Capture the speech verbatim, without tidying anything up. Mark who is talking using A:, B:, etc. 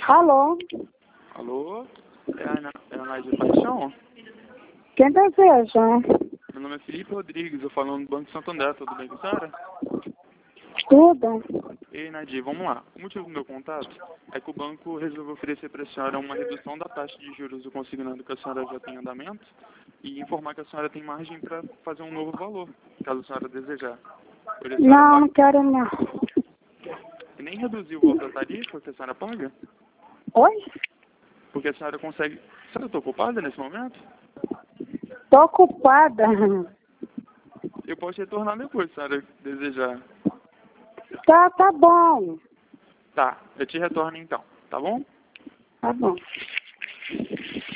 A: Alô?
B: Alô? É a, Ana- é a Naide Paixão?
A: Quem deseja?
B: Meu nome é Felipe Rodrigues, eu falo no Banco Santander, tudo bem com a senhora?
A: Tudo?
B: Ei, Nadir, vamos lá. O motivo do meu contato é que o banco resolveu oferecer para a senhora uma redução da taxa de juros do consignado que a senhora já tem em andamento e informar que a senhora tem margem para fazer um novo valor, caso a senhora desejar. Hoje a senhora
A: Não,
B: paga...
A: não quero não.
B: E nem reduzir o valor da tarifa que a senhora paga,
A: Oi?
B: porque a senhora consegue... A senhora está ocupada nesse momento?
A: Tô ocupada.
B: Eu posso retornar depois, se a senhora desejar.
A: Tá, tá bom.
B: Tá, eu te retorno então, tá bom?
A: Tá bom.